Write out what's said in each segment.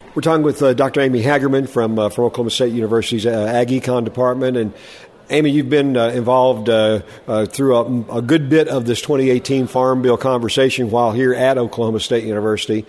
We're talking with Dr. Amy Hagerman from Oklahoma State University's Ag Econ Department. And Amy, you've been involved through a good bit of this 2018 Farm Bill conversation while here at Oklahoma State University.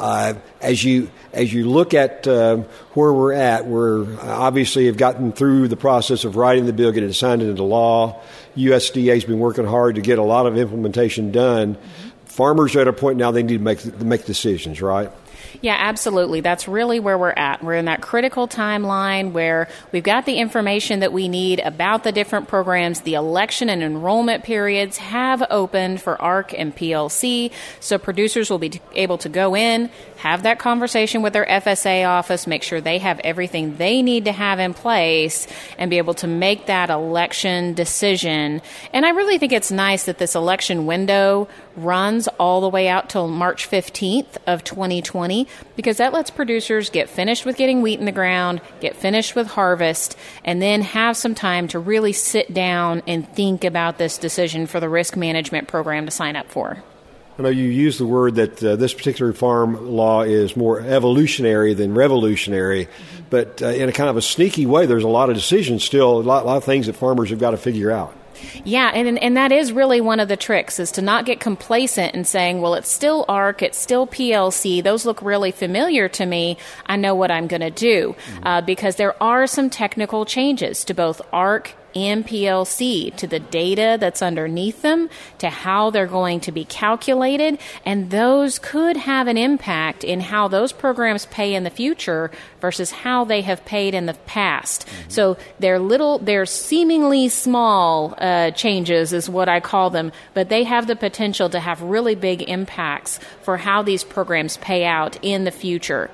As you look at where we're at, we're obviously have gotten through the process of writing the bill, getting it signed into law. USDA has been working hard to get a lot of implementation done. Farmers are at a point now they need to make decisions, right? Yeah, absolutely. That's really where we're at. We're in that critical timeline where we've got the information that we need about the different programs. The election and enrollment periods have opened for ARC and PLC, so producers will be able to go in, have that conversation with their FSA office, make sure they have everything they need to have in place, and be able to make that election decision. And I really think it's nice that this election window runs all the way out till March 15th of 2020, because that lets producers get finished with getting wheat in the ground, get finished with harvest, and then have some time to really sit down and think about this decision for the risk management program to sign up for. I know you use the word that this particular farm law is more evolutionary than revolutionary, but in a kind of a sneaky way, there's a lot of decisions still, a lot of things that farmers have got to figure out. Yeah, and that is really one of the tricks, is to not get complacent and saying, well, it's still ARC, it's still PLC, those look really familiar to me, I know what I'm going to do, because there are some technical changes to both ARC and PLC, to the data that's underneath them, to how they're going to be calculated, and those could have an impact in how those programs pay in the future versus how they have paid in the past. So they're seemingly small changes is what I call them, but they have the potential to have really big impacts for how these programs pay out in the future.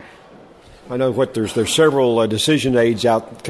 I know there's several decision aids out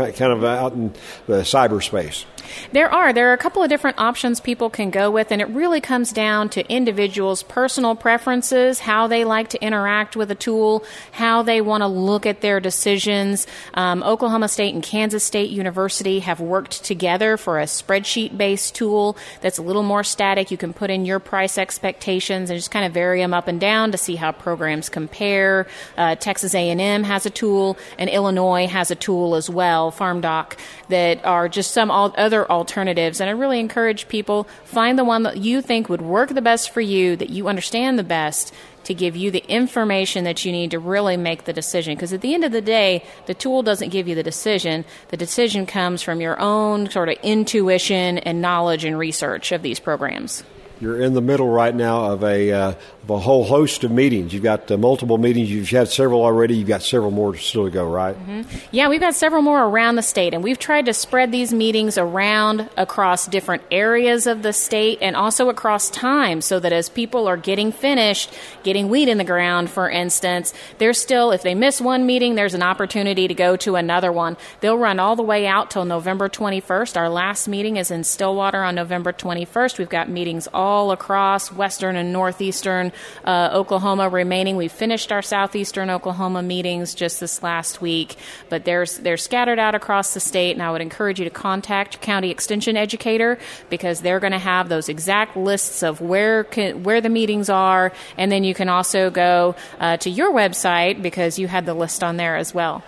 in cyberspace. There are a couple of different options people can go with, and it really comes down to individuals' personal preferences, how they like to interact with a tool, how they want to look at their decisions. Oklahoma State and Kansas State University have worked together for a spreadsheet-based tool that's a little more static. You can put in your price expectations and just kind of vary them up and down to see how programs compare. Texas A&M has a tool, and Illinois has a tool as well, FarmDoc, that are just some other alternatives. And I really encourage people, find the one that you think would work the best for you, that you understand the best, to give you the information that you need to really make the decision. Because at the end of the day, the tool doesn't give you the decision. The decision comes from your own sort of intuition and knowledge and research of these programs. You're in the middle right now of a whole host of meetings. You've got multiple meetings. You've had several already. You've got several more still to go, right? Yeah, we've got several more around the state, and we've tried to spread these meetings around across different areas of the state and also across time, so that as people are getting finished, getting wheat in the ground, for instance, there's still, if they miss one meeting, there's an opportunity to go to another one. They'll run all the way out till November 21st. Our last meeting is in Stillwater on November 21st. We've got meetings all across western and northeastern Oklahoma remaining. We finished our southeastern Oklahoma meetings just this last week, but they're scattered out across the state, and I would encourage you to contact your county extension educator, because they're going to have those exact lists of where the meetings are, and then you can also go to your website, because you had the list on there as well.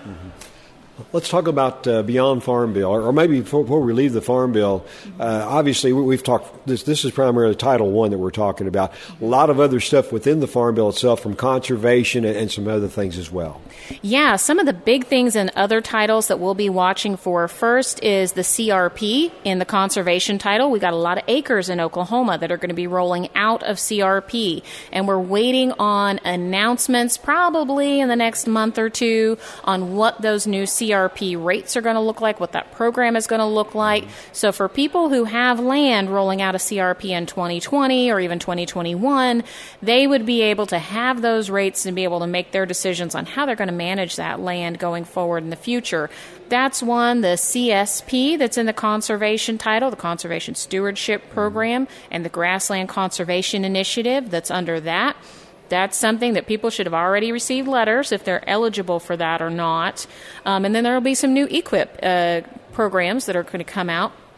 Let's talk about beyond Farm Bill, or maybe before we leave the Farm Bill. Obviously, we've talked. This is primarily Title I that we're talking about. A lot of other stuff within the Farm Bill itself, from conservation and some other things as well. Yeah, some of the big things in other titles that we'll be watching for. First is the CRP in the conservation title. We got a lot of acres in Oklahoma that are going to be rolling out of CRP, and we're waiting on announcements probably in the next month or two on what those new CRP rates are going to look like, what that program is going to look like. So for people who have land rolling out of CRP in 2020 or even 2021, they would be able to have those rates and be able to make their decisions on how they're going to manage that land going forward in the future. That's one. The CSP that's in the conservation title, the Conservation Stewardship Program, and the Grassland Conservation Initiative that's under that. That's something that people should have already received letters if they're eligible for that or not. And then there will be some new EQIP programs that are going to come out.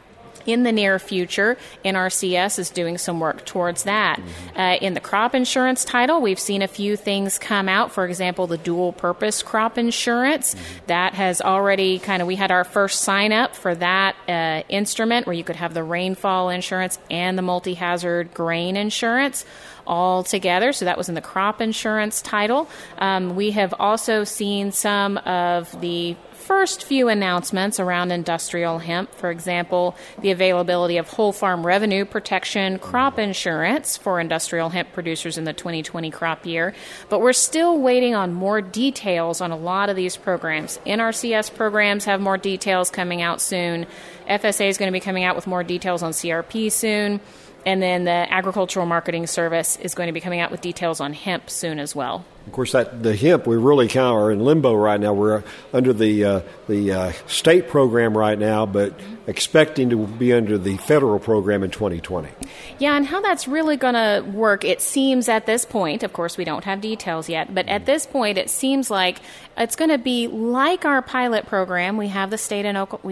In the near future, NRCS is doing some work towards that. In the crop insurance title, we've seen a few things come out. For example, the dual-purpose crop insurance. That has already we had our first sign-up for that instrument where you could have the rainfall insurance and the multi-hazard grain insurance all together. So that was in the crop insurance title. We have also seen some of the first few announcements around industrial hemp. For example, the availability of whole farm revenue protection crop insurance for industrial hemp producers in the 2020 crop year. But we're still waiting on more details on a lot of these programs. NRCS programs have more details coming out soon. FSA is going to be coming out with more details on CRP soon. And then the Agricultural Marketing Service is going to be coming out with details on hemp soon as well. Of course, the hemp, we really kind of are in limbo right now. We're under the state program right now, but expecting to be under the federal program in 2020. Yeah, and how that's really going to work, it seems at this point, of course we don't have details yet, but at this point it seems like it's going to be like our pilot program we have in the state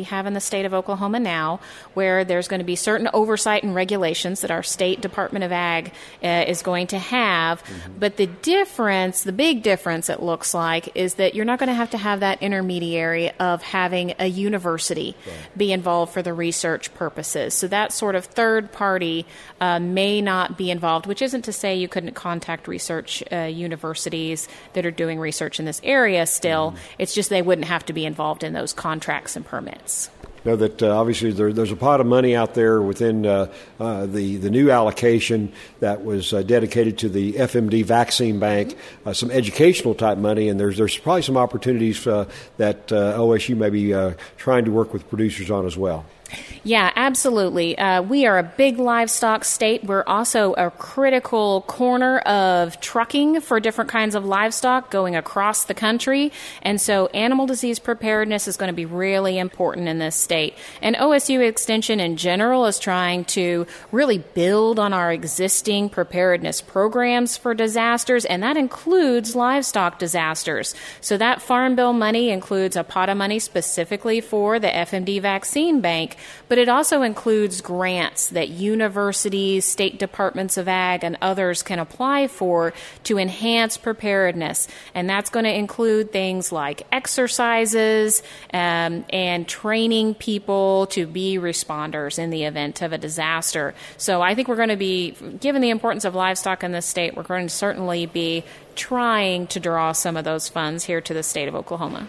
of Oklahoma now, where there's going to be certain oversight and regulations that our state Department of Ag is going to have, but the big difference it looks like is that you're not going to have that intermediary of having a university be involved for the research purposes. So that sort of third party may not be involved, which isn't to say you couldn't contact research universities that are doing research in this area still. It's just they wouldn't have to be involved in those contracts and permits. Know that obviously there's a pot of money out there within the new allocation that was dedicated to the FMD Vaccine Bank, some educational type money, and there's probably some opportunities that OSU may be trying to work with producers on as well. Yeah, absolutely. We are a big livestock state. We're also a critical corner of trucking for different kinds of livestock going across the country. And so animal disease preparedness is going to be really important in this state. And OSU Extension in general is trying to really build on our existing preparedness programs for disasters, and that includes livestock disasters. So that Farm Bill money includes a pot of money specifically for the FMD Vaccine Bank, but it also includes grants that universities, state departments of ag, and others can apply for to enhance preparedness. And that's going to include things like exercises and training people to be responders in the event of a disaster. So I think we're going to be, given the importance of livestock in this state, we're going to certainly be trying to draw some of those funds here to the state of Oklahoma.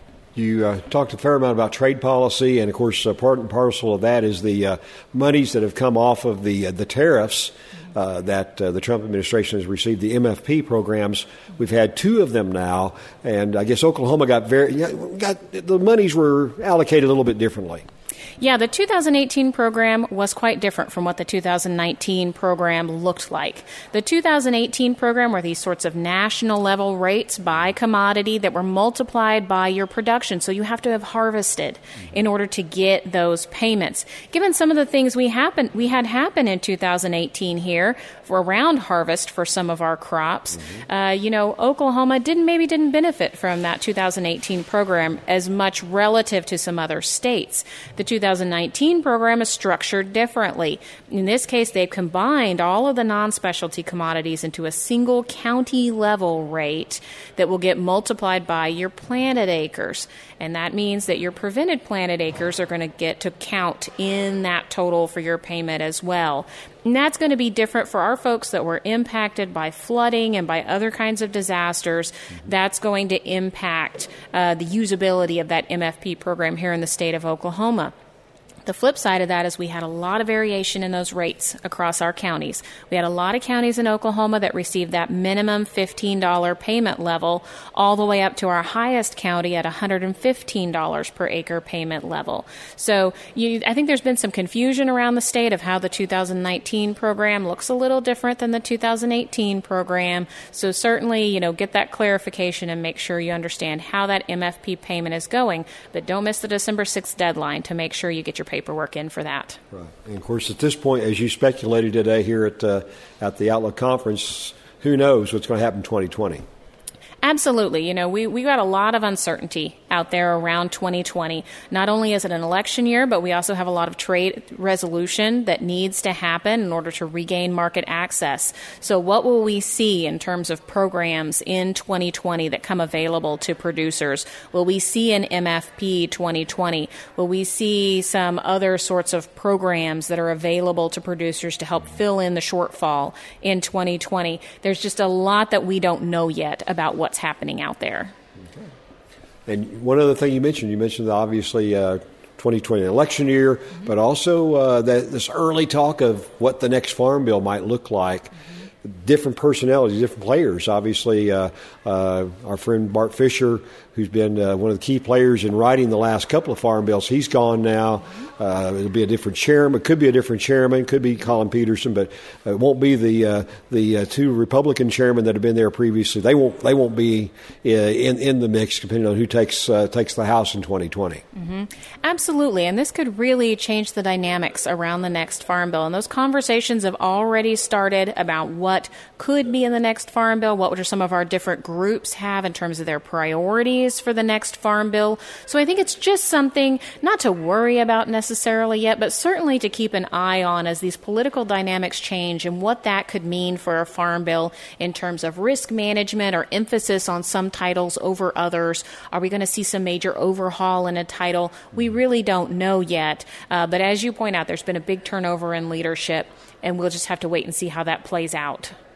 You talked a fair amount about trade policy, and of course, part and parcel of that is the monies that have come off of the tariffs that the Trump administration has received, the MFP programs. We've had two of them now, and I guess Oklahoma got the monies were allocated a little bit differently. Yeah, the 2018 program was quite different from what the 2019 program looked like. The 2018 program were these sorts of national level rates by commodity that were multiplied by your production. So you have to have harvested in order to get those payments. Given some of the things we had happen in 2018 here for around harvest for some of our crops, Oklahoma didn't benefit from that 2018 program as much relative to some other states. The 2019 program is structured differently. In this case, they've combined all of the non-specialty commodities into a single county level rate that will get multiplied by your planted acres. And that means that your prevented planted acres are going to get to count in that total for your payment as well. And that's going to be different for our folks that were impacted by flooding and by other kinds of disasters. That's going to impact the usability of that MFP program here in the state of Oklahoma. The flip side of that is we had a lot of variation in those rates across our counties. We had a lot of counties in Oklahoma that received that minimum $15 payment level all the way up to our highest county at $115 per acre payment level. So I think there's been some confusion around the state of how the 2019 program looks a little different than the 2018 program. So certainly, get that clarification and make sure you understand how that MFP payment is going. But don't miss the December 6th deadline to make sure you get your paperwork in for that. Right. And of course, at this point, as you speculated today here at the Outlook Conference, who knows what's going to happen in 2020? Absolutely. We got a lot of uncertainty out there around 2020. Not only is it an election year, but we also have a lot of trade resolution that needs to happen in order to regain market access. So what will we see in terms of programs in 2020 that come available to producers? Will we see an MFP 2020? Will we see some other sorts of programs that are available to producers to help fill in the shortfall in 2020? There's just a lot that we don't know yet about what's happening out there. Okay. And one other thing you mentioned obviously 2020 election year, but also this early talk of what the next farm bill might look like. Different personalities, different players. Obviously, our friend Bart Fisher, who's been one of the key players in writing the last couple of farm bills, he's gone now. It'll be a different chairman. Could be a different chairman. Could be Colin Peterson, but it won't be the two Republican chairmen that have been there previously. They won't be in the mix, depending on who takes the House in 2020. Mm-hmm. Absolutely, and this could really change the dynamics around the next farm bill. And those conversations have already started about what could be in the next farm bill. What would some of our different groups have in terms of their priorities for the next farm bill? So I think it's just something not to worry about necessarily yet, but certainly to keep an eye on as these political dynamics change and what that could mean for a farm bill in terms of risk management or emphasis on some titles over others. Are we going to see some major overhaul in a title? We really don't know yet. But as you point out, there's been a big turnover in leadership, and we'll just have to wait and see how that plays out.